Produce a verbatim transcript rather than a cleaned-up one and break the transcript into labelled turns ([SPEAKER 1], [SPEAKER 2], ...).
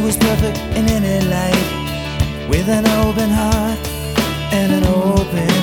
[SPEAKER 1] was perfect in any light, with an open heart and an open